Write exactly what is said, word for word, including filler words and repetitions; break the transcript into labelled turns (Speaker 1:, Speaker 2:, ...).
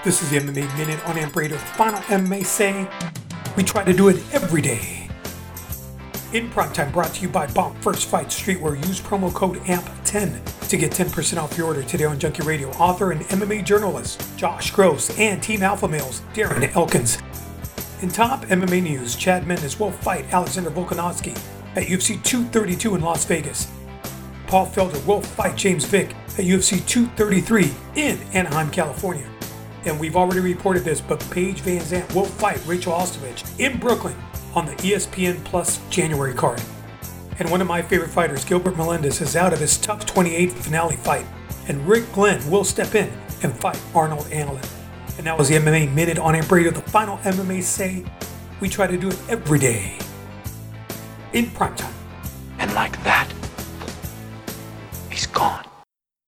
Speaker 1: This is the M M A Minute on Amp Radio, the final M M A say. We try to do it every day. In Primetime, brought to you by Bomb First Fight Streetwear. Use promo code A M P ten to get ten percent off your order today on Junkie Radio. Author and M M A journalist Josh Gross and Team Alpha Male's Darren Elkins. In top M M A news, Chad Mendes will fight Alexander Volkanovski at U F C two thirty-two in Las Vegas. Paul Felder will fight James Vick at U F C two thirty-three in Anaheim, California. And we've already reported this, but Paige Van Zandt will fight Rachel Ostovich in Brooklyn on the E S P N Plus January card. And one of my favorite fighters, Gilbert Melendez, is out of his Tough twenty-eight finale fight, and Rick Glenn will step in and fight Arnold Anilin. And that was the M M A Minute on Amp Radio, the final M M A say. We try to do it every day in primetime.